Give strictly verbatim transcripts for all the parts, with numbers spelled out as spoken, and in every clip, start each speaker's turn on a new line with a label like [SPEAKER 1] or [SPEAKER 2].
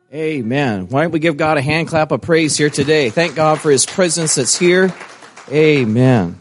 [SPEAKER 1] Amen. Why don't we give God a hand clap of praise here today? Thank God for His presence that's here. Amen.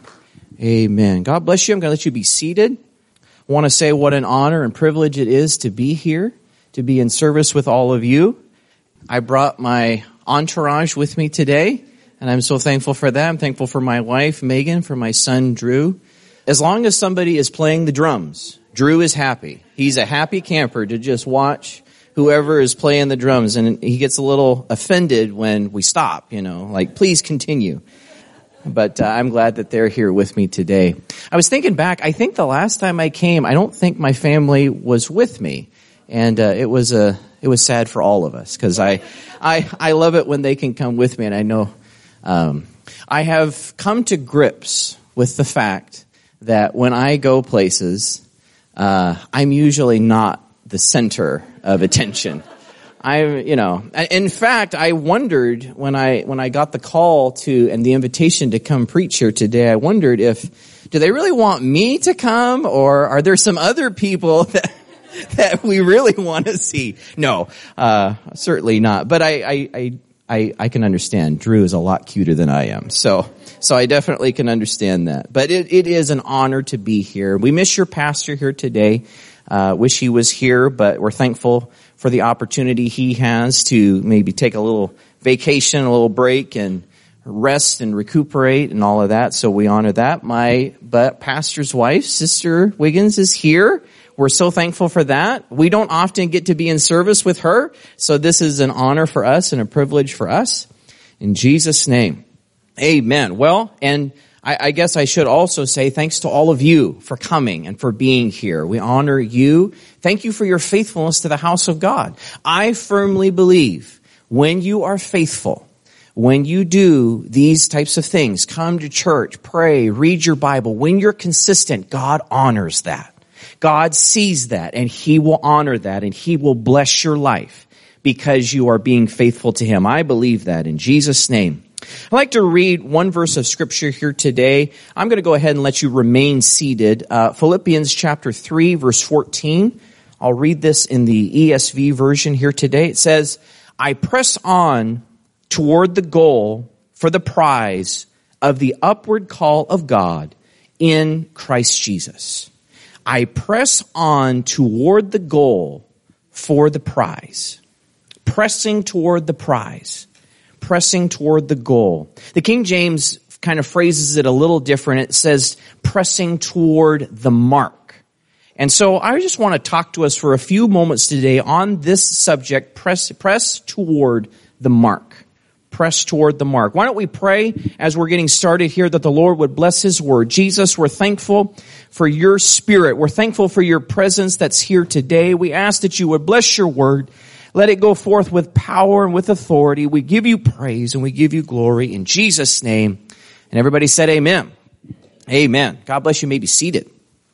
[SPEAKER 1] Amen. God bless you. I'm going to let you be seated. I want to say what an honor and privilege it is to be here, to be in service with all of you. I brought my entourage with me today, and I'm so thankful for that. I'm thankful for my wife, Megan, for my son, Drew. As long as somebody is playing the drums, Drew is happy. He's a happy camper to just watch whoever is playing the drums, and he gets a little offended when we stop, you know, like, please continue. But uh, I'm glad that they're here with me today. I was thinking back, I think the last time I came, I don't think my family was with me. And uh, it was a, it was sad for all of us, because I, I, I love it when they can come with me, and I know um, I have come to grips with the fact that when I go places, uh, I'm usually not the center of attention. I, you know, in fact, I wondered when I, when I got the call to, and the invitation to come preach here today, I wondered if, do they really want me to come, or are there some other people that, that we really want to see? No, uh, certainly not. But I, I, I, I, I can understand. Drew is a lot cuter than I am. So, so I definitely can understand that. But it, it is an honor to be here. We miss your pastor here today. Uh, wish he was here, but we're thankful for the opportunity he has to maybe take a little vacation, a little break, and rest and recuperate and all of that. So we honor that. My but pastor's wife, Sister Wiggins, is here. We're so thankful for that. We don't often get to be in service with her, so this is an honor for us and a privilege for us. In Jesus' name, amen. Well, and I, I guess I should also say thanks to all of you for coming and for being here. We honor you. Thank you for your faithfulness to the house of God. I firmly believe when you are faithful, when you do these types of things, come to church, pray, read your Bible, when you're consistent, God honors that. God sees that, and He will honor that, and He will bless your life because you are being faithful to Him. I believe that in Jesus' name. I'd like to read one verse of Scripture here today. I'm going to go ahead and let you remain seated. Uh, Philippians chapter three, verse fourteen. I'll read this in the E S V version here today. It says, I press on toward the goal for the prize of the upward call of God in Christ Jesus. I press on toward the goal for the prize. Pressing toward the prize. Pressing toward the goal. The King James kind of phrases it a little different. It says pressing toward the mark. And so I just want to talk to us for a few moments today on this subject, press, press toward the mark. Press toward the mark. Why don't we pray as we're getting started here that the Lord would bless His word. Jesus, we're thankful for your Spirit. We're thankful for your presence that's here today. We ask that you would bless your word. Let it go forth with power and with authority. We give you praise and we give you glory in Jesus' name. And everybody said amen. Amen. God bless you. You may be seated.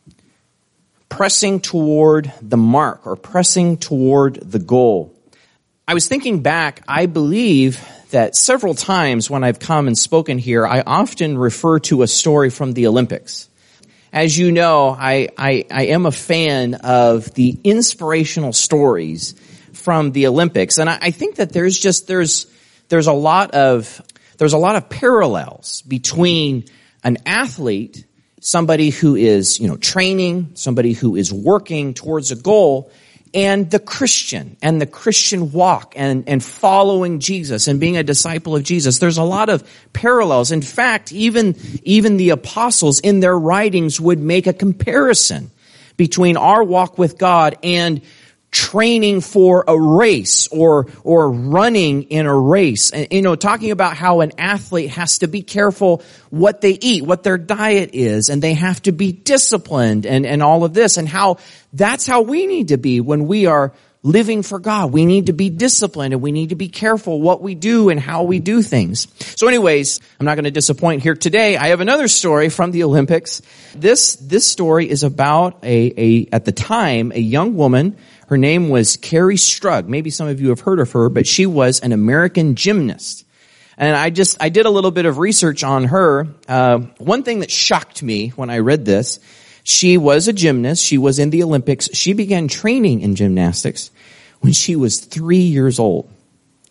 [SPEAKER 1] Pressing toward the mark, or pressing toward the goal. I was thinking back, I believe that several times when I've come and spoken here, I often refer to a story from the Olympics. As you know, I, I, I am a fan of the inspirational stories from the Olympics. And I, I think that there's just, there's, there's a lot of, there's a lot of parallels between an athlete, somebody who is, you know, training, somebody who is working towards a goal, and the Christian and the Christian walk and, and following Jesus and being a disciple of Jesus. There's a lot of parallels. In fact, even, even the apostles in their writings would make a comparison between our walk with God and training for a race or, or running in a race. And, you know, talking about how an athlete has to be careful what they eat, what their diet is, and they have to be disciplined and, and all of this, and how that's how we need to be when we are living for God. We need to be disciplined and we need to be careful what we do and how we do things. So anyways, I'm not going to disappoint here today. I have another story from the Olympics. This, this story is about a, a, at the time, a young woman. Her name was Carrie Strug. Maybe some of you have heard of her, but she was an American gymnast. And I just, I did a little bit of research on her. Uh, one thing that shocked me when I read this, she was a gymnast. She was in the Olympics. She began training in gymnastics when she was three years old.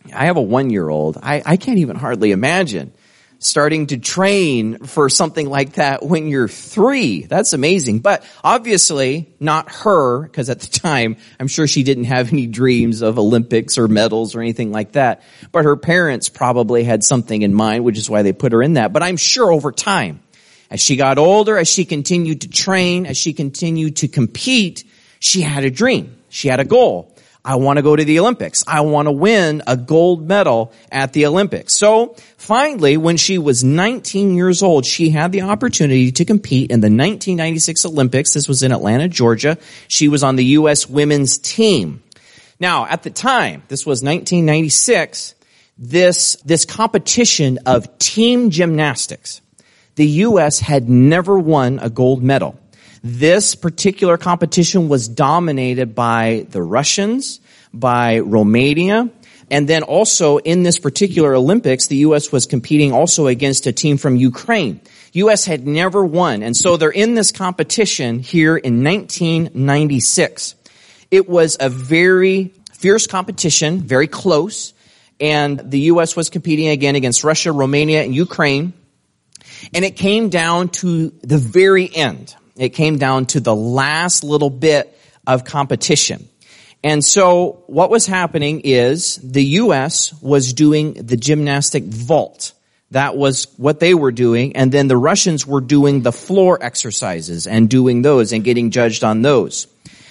[SPEAKER 1] I have a one-year-old. I, I can't even hardly imagine starting to train for something like that when you're three. That's amazing. But obviously not her, because at the time, I'm sure she didn't have any dreams of Olympics or medals or anything like that. But her parents probably had something in mind, which is why they put her in that. But I'm sure over time, as she got older, as she continued to train, as she continued to compete, she had a dream. She had a goal. I want to go to the Olympics. I want to win a gold medal at the Olympics. So finally, when she was nineteen years old, she had the opportunity to compete in the nineteen ninety-six Olympics. This was in Atlanta, Georgia. She was on the U S women's team. Now, at the time, this was nineteen ninety-six, this, this competition of team gymnastics, the U S had never won a gold medal. This particular competition was dominated by the Russians, by Romania, and then also in this particular Olympics, the U S was competing also against a team from Ukraine. U S had never won, and so they're in this competition here in nineteen ninety-six. It was a very fierce competition, very close, and the U S was competing again against Russia, Romania, and Ukraine, and it came down to the very end. It came down to the last little bit of competition. And so what was happening is the U S was doing the gymnastic vault. That was what they were doing. And then the Russians were doing the floor exercises and doing those and getting judged on those.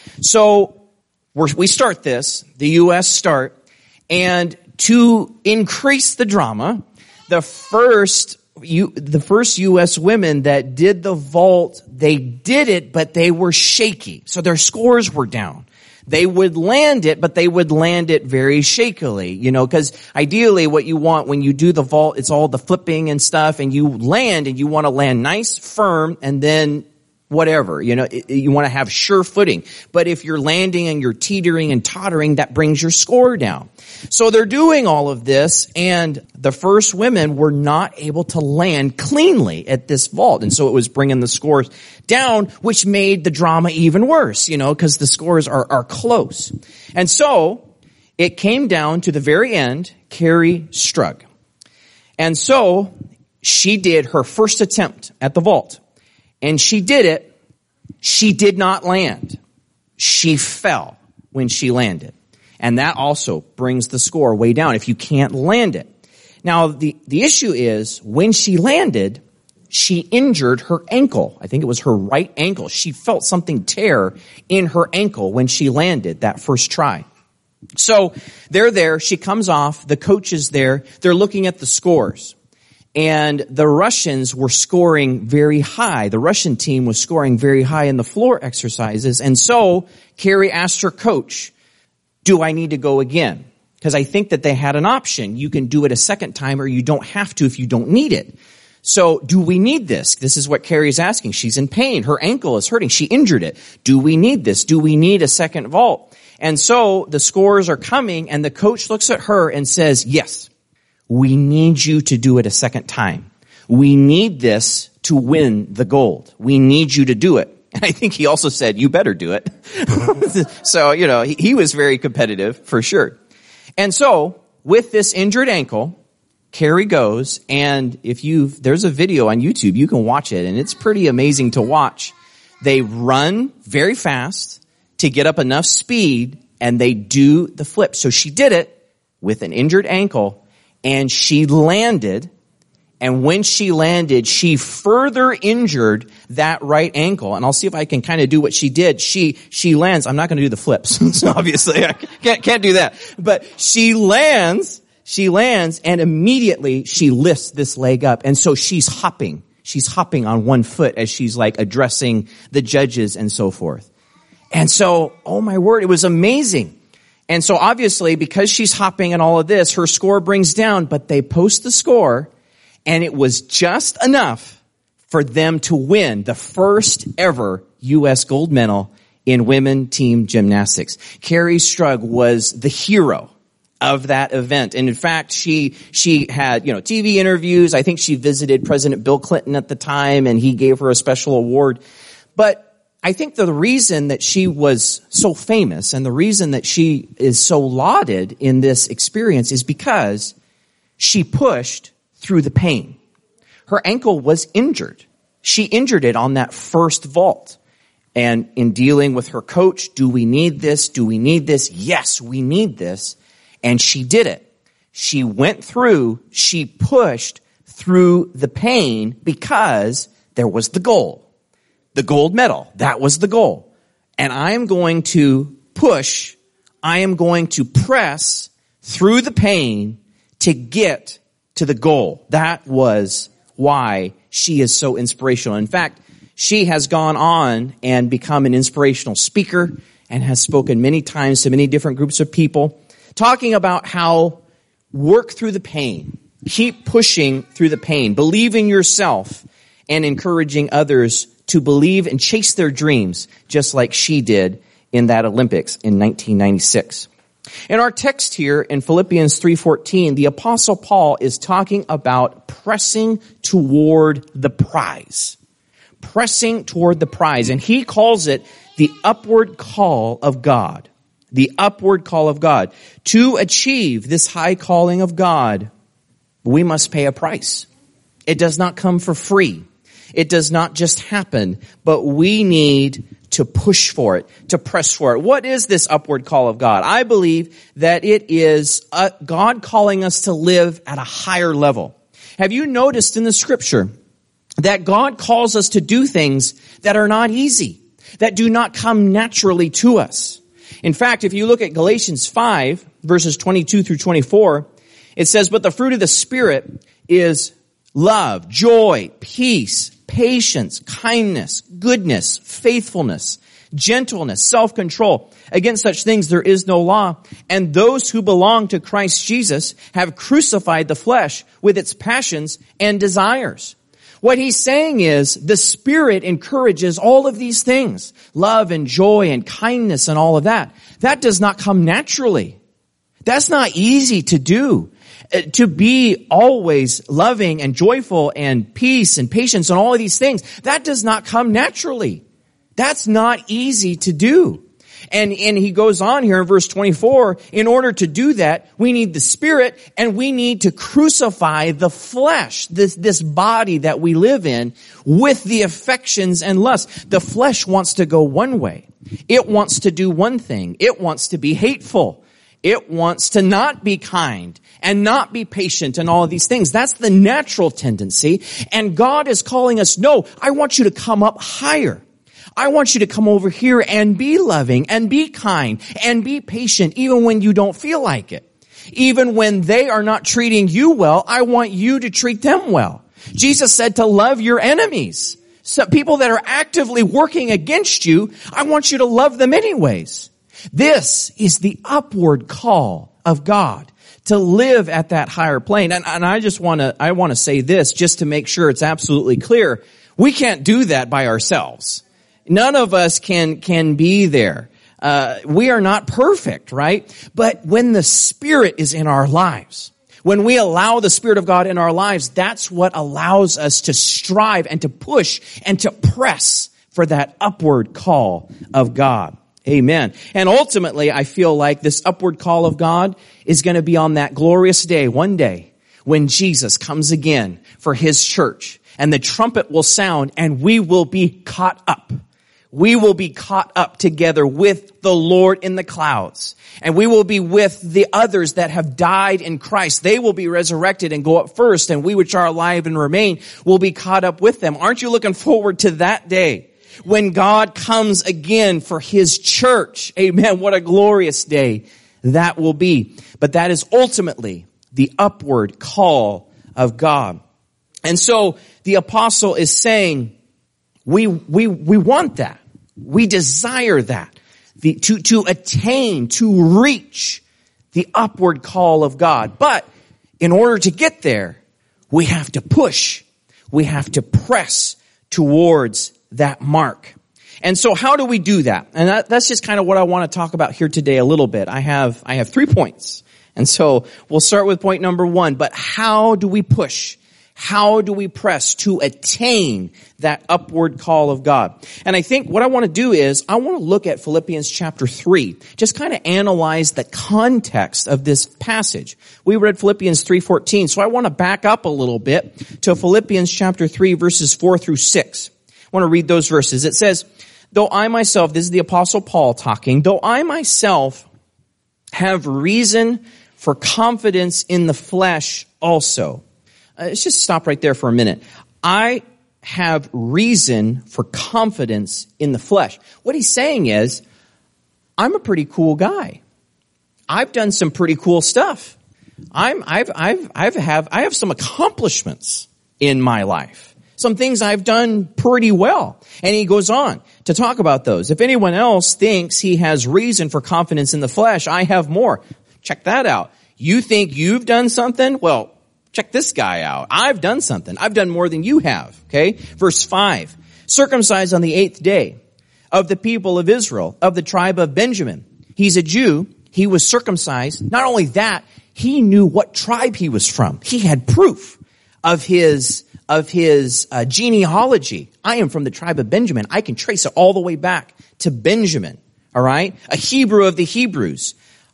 [SPEAKER 1] So we're, we start this, the U S start, and to increase the drama, the first You, the first U S women that did the vault, they did it, but they were shaky. So their scores were down. They would land it, but they would land it very shakily, you know, because ideally what you want when you do the vault, it's all the flipping and stuff, and you land and you want to land nice, firm, and then whatever, you know, you want to have sure footing. But if you're landing and you're teetering and tottering, that brings your score down. So they're doing all of this, and the first women were not able to land cleanly at this vault. And so it was bringing the scores down, which made the drama even worse, you know, because the scores are, are close. And so it came down to the very end, Kerri Strug. And so she did her first attempt at the vault. And she did it. She did not land. She fell when she landed. And that also brings the score way down if you can't land it. Now, the, the issue is when she landed, she injured her ankle. I think it was her right ankle. She felt something tear in her ankle when she landed that first try. So they're there. She comes off. The coach is there. They're looking at the scores. And the Russians were scoring very high. The Russian team was scoring very high in the floor exercises. And so Kerri asked her coach, do I need to go again? Because I think that they had an option. You can do it a second time or you don't have to if you don't need it. So do we need this? This is what Kerri's asking. She's in pain. Her ankle is hurting. She injured it. Do we need this? Do we need a second vault? And so the scores are coming and the coach looks at her and says, yes. We need you to do it a second time. We need this to win the gold. We need you to do it. And I think he also said, you better do it. So, you know, he, he was very competitive for sure. And so with this injured ankle, Kerri goes, and if you, there's a video on YouTube, you can watch it, and it's pretty amazing to watch. They run very fast to get up enough speed, and they do the flip. So she did it with an injured ankle. And she landed, and when she landed, she further injured that right ankle. And I'll see if I can kind of do what she did. She, she lands. I'm not going to do the flips. So obviously, I can't, can't do that. But she lands, she lands, and immediately she lifts this leg up. And so she's hopping. She's hopping on one foot as she's like addressing the judges and so forth. And so, oh my word, it was amazing. And so obviously, because she's hopping and all of this, her score brings down, but they post the score, and it was just enough for them to win the first ever U S gold medal in women team gymnastics. Kerri Strug was the hero of that event. And in fact, she, she had, you know, T V interviews. I think she visited President Bill Clinton at the time, and he gave her a special award. But I think the reason that she was so famous and the reason that she is so lauded in this experience is because she pushed through the pain. Her ankle was injured. She injured it on that first vault. And in dealing with her coach, do we need this? Do we need this? Yes, we need this. And she did it. She went through, she pushed through the pain because there was the goal. The gold medal. That was the goal. And I am going to push, I am going to press through the pain to get to the goal. That was why she is so inspirational. In fact, she has gone on and become an inspirational speaker and has spoken many times to many different groups of people, talking about how work through the pain, keep pushing through the pain, believe in yourself, and encouraging others to believe and chase their dreams, just like she did in that Olympics in nineteen ninety-six. In our text here in Philippians three fourteen, the Apostle Paul is talking about pressing toward the prize. Pressing toward the prize. And he calls it the upward call of God. The upward call of God. To achieve this high calling of God, we must pay a price. It does not come for free. It does not just happen, but we need to push for it, to press for it. What is this upward call of God? I believe that it is uh, God calling us to live at a higher level. Have you noticed in the scripture that God calls us to do things that are not easy, that do not come naturally to us? In fact, if you look at Galatians five, verses twenty-two through twenty-four, it says, "But the fruit of the Spirit is love, joy, peace, patience, kindness, goodness, faithfulness, gentleness, self-control. Against such things there is no law. And those who belong to Christ Jesus have crucified the flesh with its passions and desires." What he's saying is the Spirit encourages all of these things, love and joy and kindness and all of that. That does not come naturally. That's not easy to do. To be always loving and joyful and peace and patience and all of these things, that does not come naturally. That's not easy to do. And, and he goes on here in verse twenty-four, in order to do that, we need the Spirit and we need to crucify the flesh, this, this body that we live in, with the affections and lusts. The flesh wants to go one way. It wants to do one thing. It wants to be hateful. It wants to not be kind and not be patient and all of these things. That's the natural tendency. And God is calling us, no, I want you to come up higher. I want you to come over here and be loving and be kind and be patient even when you don't feel like it. Even when they are not treating you well, I want you to treat them well. Jesus said to love your enemies. So people that are actively working against you, I want you to love them anyways. This is the upward call of God to live at that higher plane. And, and I just want to, I want to say this just to make sure it's absolutely clear. We can't do that by ourselves. None of us can, can be there. Uh, we are not perfect, right? But when the Spirit is in our lives, when we allow the Spirit of God in our lives, that's what allows us to strive and to push and to press for that upward call of God. Amen. And ultimately, I feel like this upward call of God is going to be on that glorious day, one day, when Jesus comes again for His church and the trumpet will sound and we will be caught up. We will be caught up together with the Lord in the clouds. And we will be with the others that have died in Christ. They will be resurrected and go up first, and we which are alive and remain will be caught up with them. Aren't you looking forward to that day when God comes again for His church? Amen. What a glorious day that will be. But that is ultimately the upward call of God. And so the apostle is saying, we, we, we want that. We desire that. The, to, to attain, to reach the upward call of God. But in order to get there, we have to push. We have to press towards that mark. And so how do we do that? And that, that's just kind of what I want to talk about here today a little bit. I have, I have three points. And so we'll start with point number one. But how do we push? How do we press to attain that upward call of God? And I think what I want to do is I want to look at Philippians chapter three, just kind of analyze the context of this passage. We read Philippians three fourteen, so I want to back up a little bit to Philippians chapter three, verses four through six. I want to read those verses. It says, though I myself, this is the Apostle Paul talking, though I myself have reason for confidence in the flesh also. Uh, let's just stop right there for a minute. I have reason for confidence in the flesh. What he's saying is, I'm a pretty cool guy. I've done some pretty cool stuff. I'm, I've, I've, I've have, I have some accomplishments in my life. Some things I've done pretty well. And he goes on to talk about those. If anyone else thinks he has reason for confidence in the flesh, I have more. Check that out. You think you've done something? Well, check this guy out. I've done something. I've done more than you have. Okay? Verse five. Circumcised on the eighth day of the people of Israel, of the tribe of Benjamin. He's a Jew. He was circumcised. Not only that, he knew what tribe he was from. He had proof of his of his uh, genealogy. I am from the tribe of Benjamin. I can trace it all the way back to Benjamin. All right? A Hebrew of the Hebrews.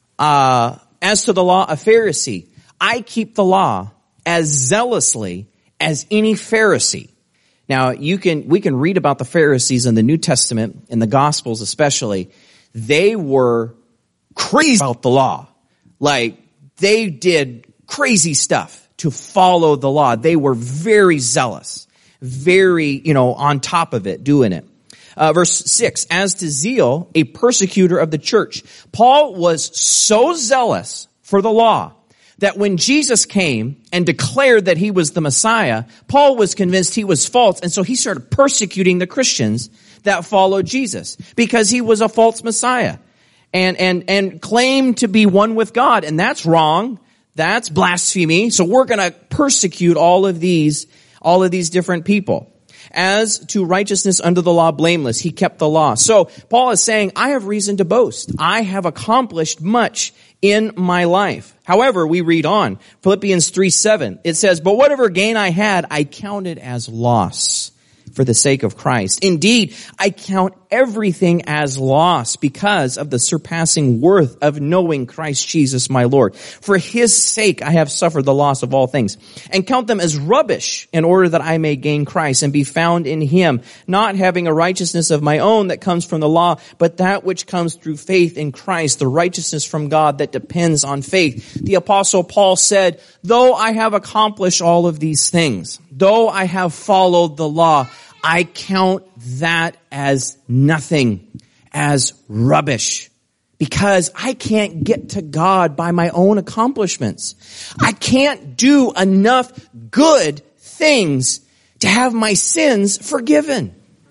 [SPEAKER 1] Uh, as to the law, a Pharisee. I keep the law as zealously as any Pharisee. Now, you can we can read about the Pharisees in the New Testament, in the Gospels especially. They were crazy about the law. Like, they did crazy stuff to follow the law. They were very zealous, very, you know, on top of it, doing it. Uh, verse six, as to zeal, a persecutor of the church. Paul was so zealous for the law that when Jesus came and declared that he was the Messiah, Paul was convinced he was false, and so he started persecuting the Christians that followed Jesus because he was a false Messiah and and and claimed to be one with God, and that's wrong. That's blasphemy. So we're going to persecute all of these, all of these different people. As to righteousness under the law, blameless. He kept the law. So Paul is saying, I have reason to boast. I have accomplished much in my life. However, we read on. Philippians three seven. It says, but whatever gain I had, I counted as loss for the sake of Christ. Indeed, I count everything as loss because of the surpassing worth of knowing Christ Jesus my Lord. For his sake I have suffered the loss of all things, and count them as rubbish in order that I may gain Christ and be found in him, not having a righteousness of my own that comes from the law, but that which comes through faith in Christ, the righteousness from God that depends on faith. The Apostle Paul said, though I have accomplished all of these things, though I have followed the law, I count that as nothing, as rubbish, because I can't get to God by my own accomplishments. I can't do enough good things to have my sins forgiven.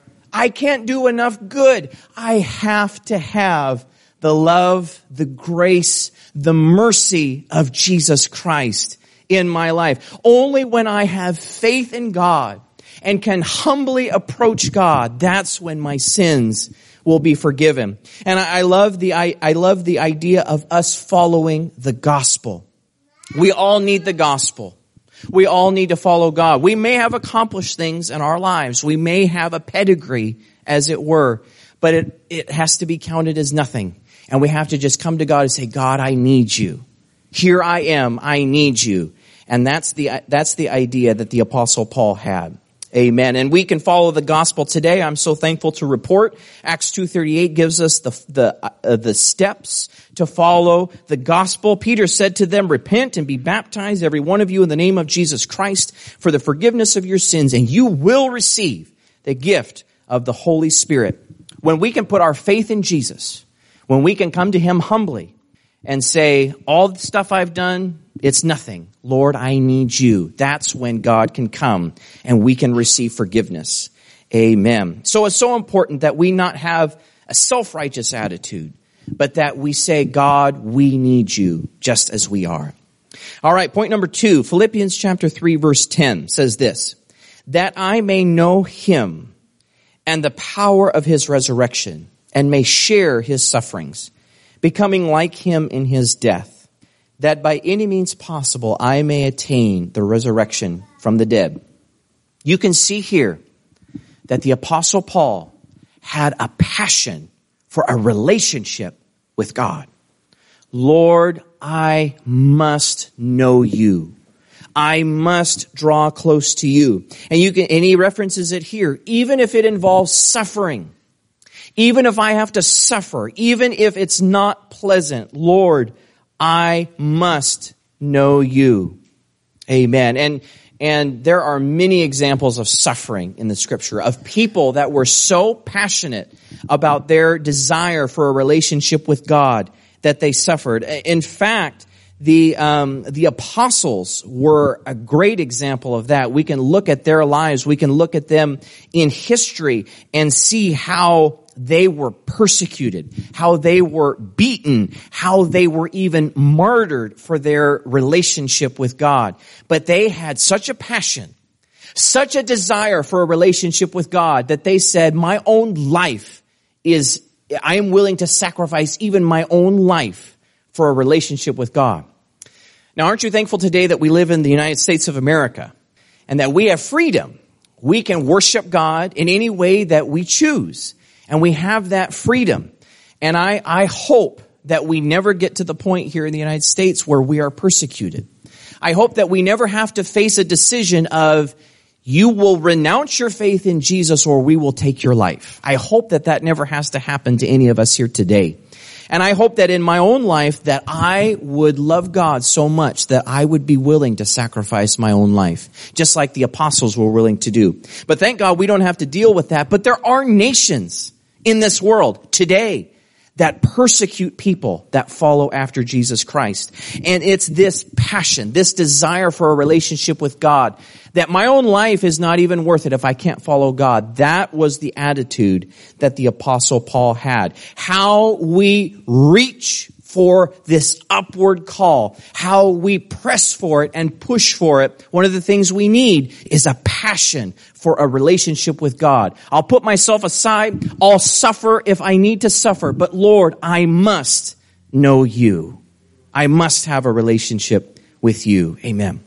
[SPEAKER 1] I can't do enough good. I have to have the love, the grace, the mercy of Jesus Christ in my life. Only when I have faith in God and can humbly approach God, that's when my sins will be forgiven. And I, I love the I, I love the idea of us following the gospel. We all need the gospel. We all need to follow God. We may have accomplished things in our lives. We may have a pedigree, as it were, but it, it has to be counted as nothing. And we have to just come to God and say, God, I need you. Here I am. I need you. And that's the that's the idea that the Apostle Paul had. Amen. And we can follow the gospel today. I'm so thankful to report Acts two thirty-eight gives us the the uh, the steps to follow the gospel. Peter said to them, repent and be baptized, every one of you, in the name of Jesus Christ for the forgiveness of your sins, and you will receive the gift of the Holy Spirit. When we can put our faith in Jesus, when we can come to him humbly and say, all the stuff I've done, it's nothing. Lord, I need you. That's when God can come and we can receive forgiveness. Amen. So it's so important that we not have a self-righteous attitude, but that we say, God, we need you just as we are. All right, point number two, Philippians chapter three, verse ten says this, that I may know him and the power of his resurrection and may share his sufferings, becoming like him in his death, that by any means possible I may attain the resurrection from the dead. You can see here that the Apostle Paul had a passion for a relationship with God. Lord, I must know you. I must draw close to you. And you can, and he references it here, even if it involves suffering, even if I have to suffer, even if it's not pleasant, Lord, I must know you. Amen. And, and there are many examples of suffering in the scripture, of people that were so passionate about their desire for a relationship with God that they suffered. In fact, The um, the apostles were a great example of that. We can look at their lives. We can look at them in history and see how they were persecuted, how they were beaten, how they were even martyred for their relationship with God. But they had such a passion, such a desire for a relationship with God that they said, my own life is, I am willing to sacrifice even my own life for a relationship with God. Now, aren't you thankful today that we live in the United States of America and that we have freedom? We can worship God in any way that we choose, and we have that freedom. And I, I hope that we never get to the point here in the United States where we are persecuted. I hope that we never have to face a decision of, you will renounce your faith in Jesus or we will take your life. I hope that that never has to happen to any of us here today. And I hope that in my own life that I would love God so much that I would be willing to sacrifice my own life, just like the apostles were willing to do. But thank God we don't have to deal with that. But there are nations in this world today that persecute people that follow after Jesus Christ. And it's this passion, this desire for a relationship with God, that my own life is not even worth it if I can't follow God. That was the attitude that the Apostle Paul had. How we reach for this upward call, how we press for it and push for it. One of the things we need is a passion for a relationship with God. I'll put myself aside. I'll suffer if I need to suffer. But Lord, I must know you. I must have a relationship with you. Amen.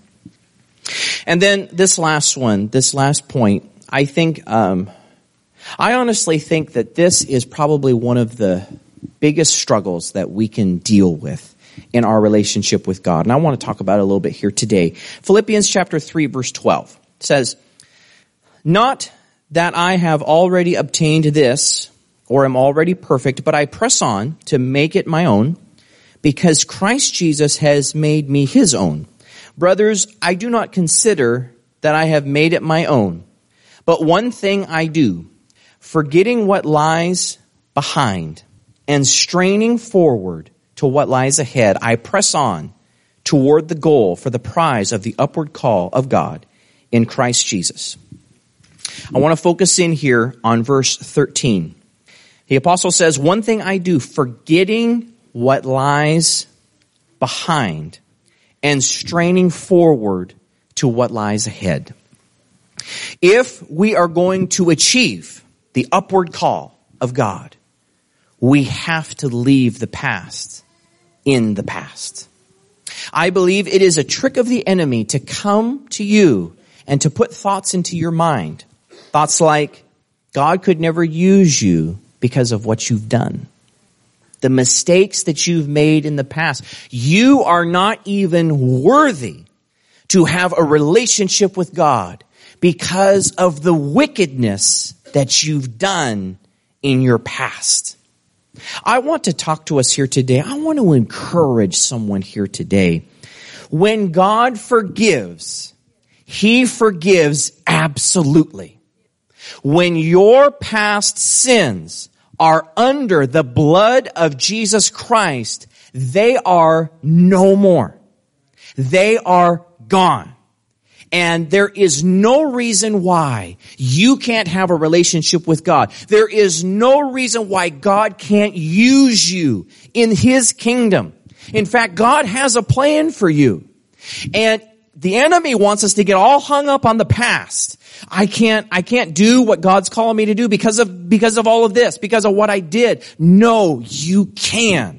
[SPEAKER 1] And then this last one, this last point, I think, um, I honestly think that this is probably one of the biggest struggles that we can deal with in our relationship with God. And I want to talk about it a little bit here today. Philippians chapter three, verse twelve says, "Not that I have already obtained this or am already perfect, but I press on to make it my own, because Christ Jesus has made me his own. Brothers, I do not consider that I have made it my own, but one thing I do, forgetting what lies behind and straining forward to what lies ahead, I press on toward the goal for the prize of the upward call of God in Christ Jesus." I want to focus in here on verse thirteen. The apostle says, "One thing I do, forgetting what lies behind and straining forward to what lies ahead." If we are going to achieve the upward call of God, we have to leave the past in the past. I believe it is a trick of the enemy to come to you and to put thoughts into your mind. Thoughts like, God could never use you because of what you've done. The mistakes that you've made in the past. You are not even worthy to have a relationship with God because of the wickedness that you've done in your past. I want to talk to us here today. I want to encourage someone here today. When God forgives, he forgives absolutely. When your past sins are under the blood of Jesus Christ, they are no more. They are gone. And there is no reason why you can't have a relationship with God. There is no reason why God can't use you in his kingdom. In fact, God has a plan for you. And the enemy wants us to get all hung up on the past. I can't, I can't do what God's calling me to do because of, because of all of this, because of what I did. No, you can.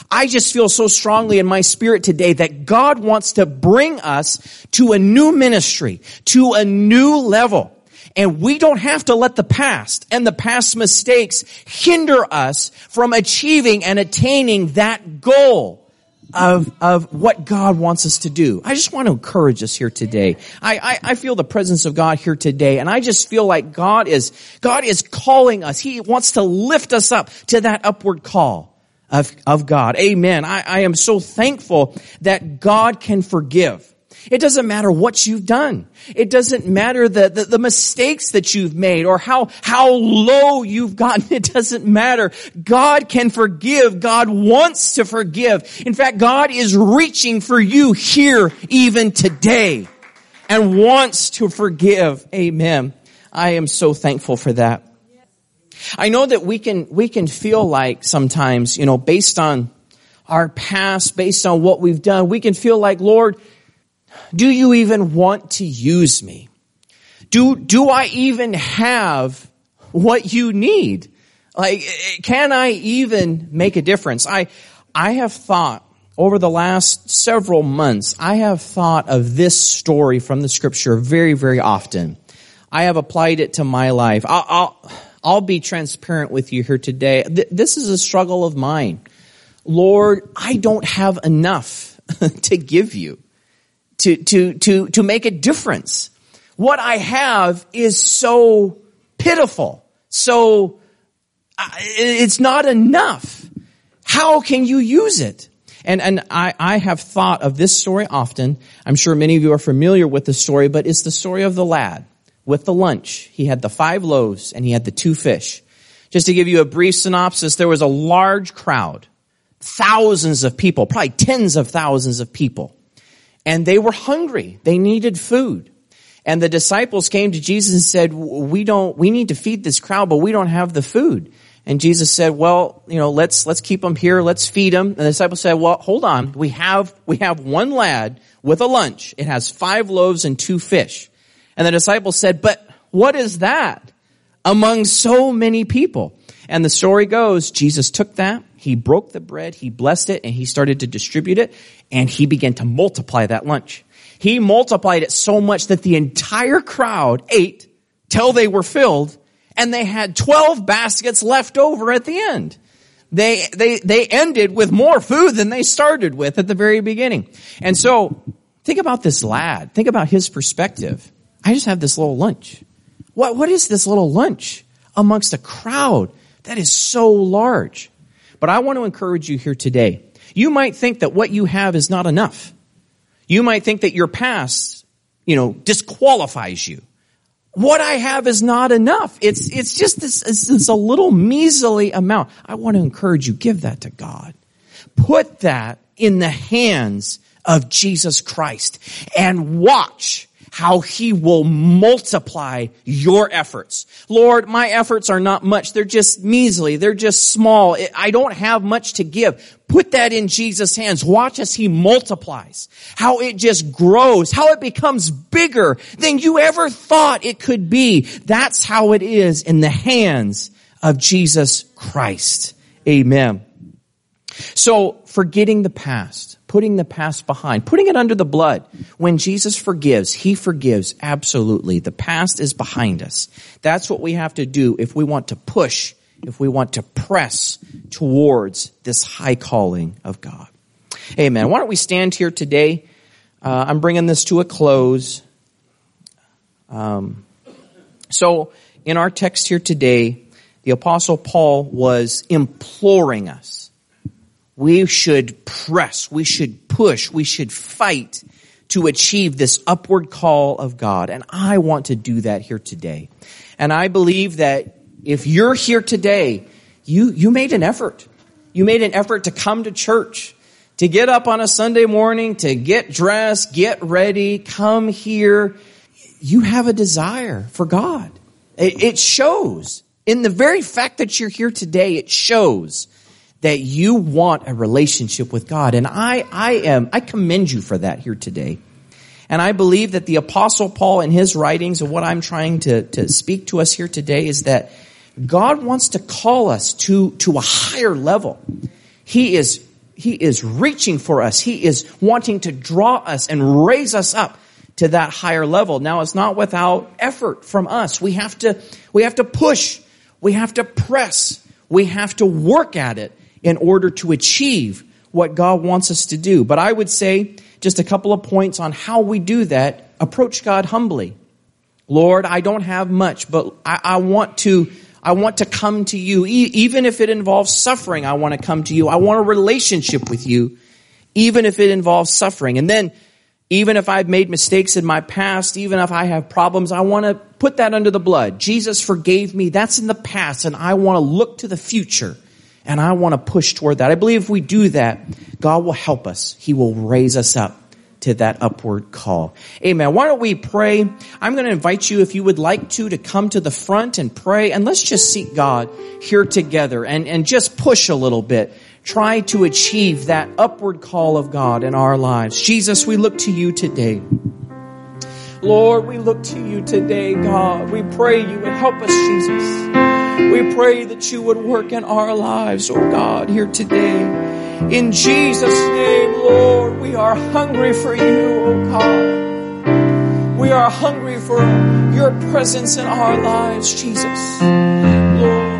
[SPEAKER 1] I just feel so strongly in my spirit today that God wants to bring us to a new ministry, to a new level. And we don't have to let the past and the past mistakes hinder us from achieving and attaining that goal of, of what God wants us to do. I just want to encourage us here today. I, I, I feel the presence of God here today, and I just feel like God is, God is calling us. He wants to lift us up to that upward call of, of God. Amen. I, I am so thankful that God can forgive. It doesn't matter what you've done. It doesn't matter the, the, the mistakes that you've made or how, how low you've gotten. It doesn't matter. God can forgive. God wants to forgive. In fact, God is reaching for you here even today and wants to forgive. Amen. I am so thankful for that. I know that we can, we can feel like sometimes, you know, based on our past, based on what we've done, we can feel like, Lord, do you even want to use me? Do, do I even have what you need? Like, can I even make a difference? I, I have thought over the last several months, I have thought of this story from the scripture very, very often. I have applied it to my life. I'll, I'll, I'll be transparent with you here today. This is a struggle of mine. Lord, I don't have enough to give you. To, to, to, to make a difference. What I have is so pitiful. So, uh, it's not enough. How can you use it? And, and I, I have thought of this story often. I'm sure many of you are familiar with the story, but it's the story of the lad with the lunch. He had the five loaves and he had the two fish. Just to give you a brief synopsis, there was a large crowd. Thousands of people, probably tens of thousands of people. And they were hungry. They needed food. And the disciples came to Jesus and said, we don't, we need to feed this crowd, but we don't have the food. And Jesus said, well, you know, let's, let's keep them here. Let's feed them. And the disciples said, well, hold on. We have, we have one lad with a lunch. It has five loaves and two fish. And the disciples said, but what is that among so many people? And the story goes, Jesus took that. He broke the bread, he blessed it, and he started to distribute it, and he began to multiply that lunch. He multiplied it so much that the entire crowd ate till they were filled, and they had twelve baskets left over at the end. They, they, they ended with more food than they started with at the very beginning. And so, think about this lad. Think about his perspective. I just have this little lunch. What, what is this little lunch amongst a crowd that is so large? But I want to encourage you here today. You might think that what you have is not enough. You might think that your past, you know, disqualifies you. What I have is not enough. It's, it's just this, it's, it's a little measly amount. I want to encourage you, give that to God. Put that in the hands of Jesus Christ and watch how he will multiply your efforts. Lord, my efforts are not much. They're just measly. They're just small. I don't have much to give. Put that in Jesus' hands. Watch as he multiplies. How it just grows. How it becomes bigger than you ever thought it could be. That's how it is in the hands of Jesus Christ. Amen. So, forgetting the past, putting the past behind, putting it under the blood. When Jesus forgives, he forgives absolutely. The past is behind us. That's what we have to do if we want to push, if we want to press towards this high calling of God. Amen. Why don't we stand here today? Uh, I'm bringing this to a close. Um, so, in our text here today, the Apostle Paul was imploring us. We should press, we should push, we should fight to achieve this upward call of God. And I want to do that here today. And I believe that if you're here today, you, you made an effort. You made an effort to come to church, to get up on a Sunday morning, to get dressed, get ready, come here. You have a desire for God. It, it shows. In the very fact that you're here today, it shows that you want a relationship with God. And I, I am, I commend you for that here today. And I believe that the Apostle Paul in his writings, and what I'm trying to, to speak to us here today, is that God wants to call us to, to a higher level. He is He is reaching for us. He is wanting to draw us and raise us up to that higher level. Now, it's not without effort from us. We have to, we have to push. We have to press. We have to work at it in order to achieve what God wants us to do. But I would say just a couple of points on how we do that. Approach God humbly. Lord, I don't have much, but I, I want to, I want to come to you. E- even if it involves suffering, I want to come to you. I want a relationship with you, even if it involves suffering. And then, even if I've made mistakes in my past, even if I have problems, I want to put that under the blood. Jesus forgave me. That's in the past, and I want to look to the future, and I want to push toward that. I believe if we do that, God will help us. He will raise us up to that upward call. Amen. Why don't we pray? I'm going to invite you, if you would like to, to come to the front and pray, and let's just seek God here together and, and just push a little bit. Try to achieve that upward call of God in our lives. Jesus, we look to you today. Lord, we look to you today, God. We pray you would help us, Jesus. We pray that you would work in our lives, oh God, here today. In Jesus' name, Lord, we are hungry for you, oh God. We are hungry for your presence in our lives, Jesus. Lord.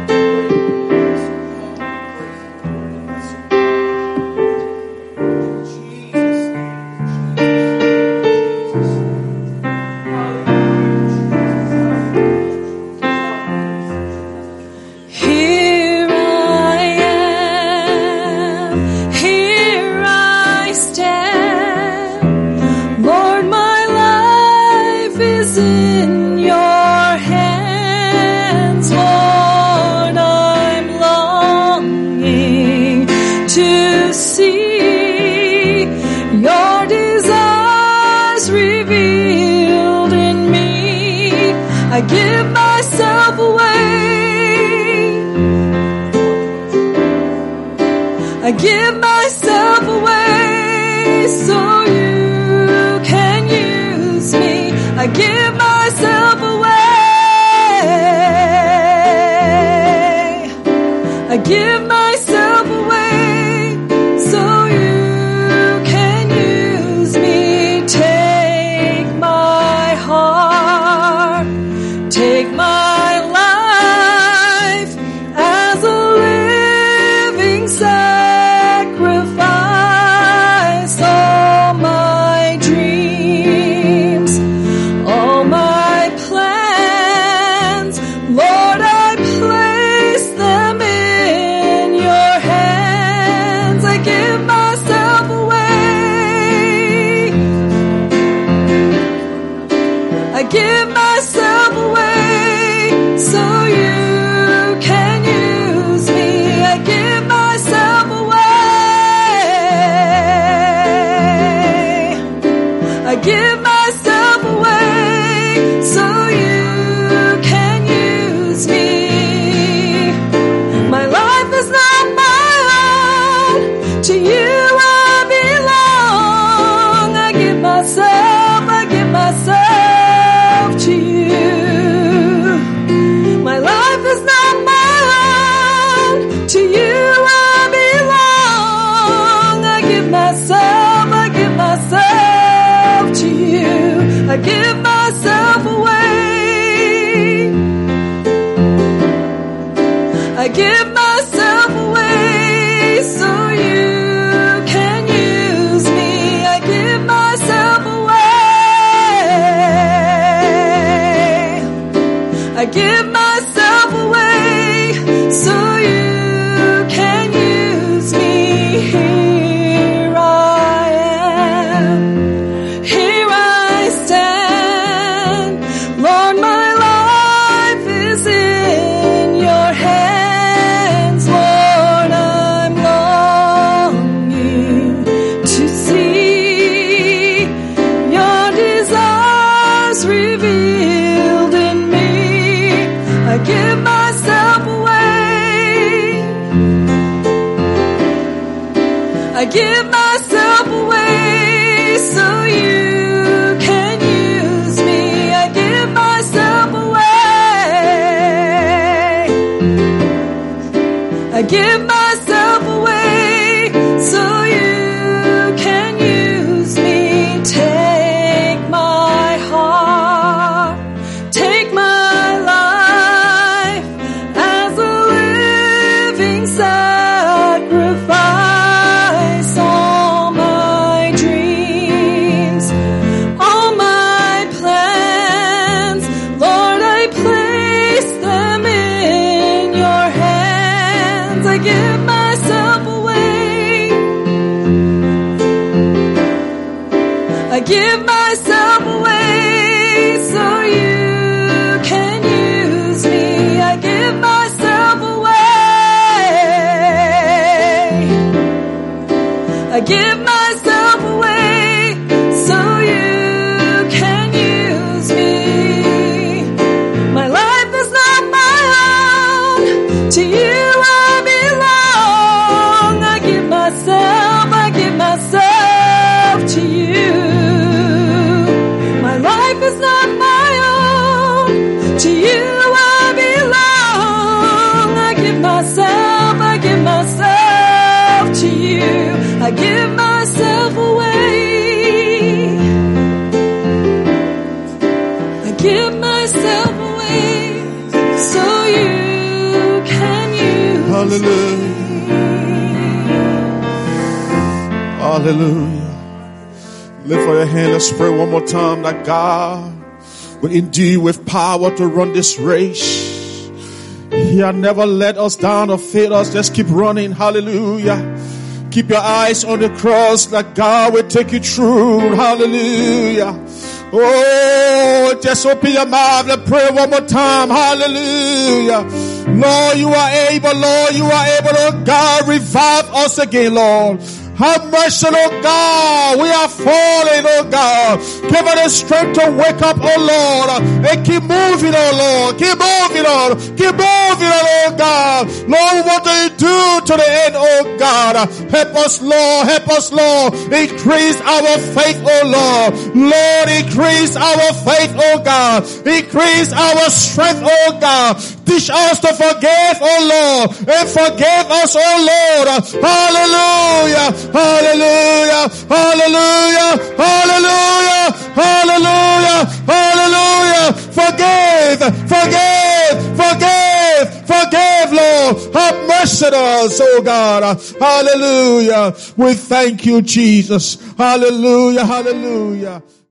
[SPEAKER 2] I give myself away. I give myself away so you can use me. I give myself away. I give myself away so you can use me. Take my heart. Take my life as a living sacrifice. All my dreams, all my plans, Lord, I place them in your hands. I give myself away. I give myself away. So you can use me. I give myself away. I give myself away so you can use me. My life is not my own. To you I belong. I give myself, I give myself to you. My life is not my own. To you I belong. I give myself, I give myself to you. I give myself away. I give myself away so you can use me. I give myself away. I give myself away so you can use me. Here I am, here I stand. Lord, my life is in your hands. Lord, I'm longing to see your desires revealed in me. I give myself away so you can use me. I give myself away. I give myself away so you can use me. My life is not my own. To you I belong. I give myself, I give myself to you. My life is not my own. To you I belong. I give myself, I give myself to you. I give myself away. I give myself away so you can use
[SPEAKER 3] Hallelujah. Hallelujah. Lift for your hand. Let's pray one more time that God will indeed with power to run this race. He has never let us down or failed us. Just keep running. Hallelujah. Keep your eyes on the cross that God will take you through. Hallelujah. Oh, just open your mouth and pray one more time. Hallelujah. Lord, you are able. Lord, you are able. Oh God, revive us again, Lord. Have mercy, oh God. We are falling, oh God. Give us the strength to wake up, oh Lord. And keep moving, oh Lord. Keep moving, oh Lord. Keep moving, oh God. Lord, what do you do to the end, oh God? Help us, Lord. Help us, Lord. Increase our faith, oh Lord. Lord, increase our faith, oh God. Increase our strength, oh God. Teach us to forgive, oh Lord. And forgive us, oh Lord. Hallelujah. Hallelujah, hallelujah, hallelujah, hallelujah, hallelujah. Forgive, forgive, forgive, forgive, Lord. Have mercy on us, oh God. Hallelujah. We thank you, Jesus. Hallelujah, hallelujah.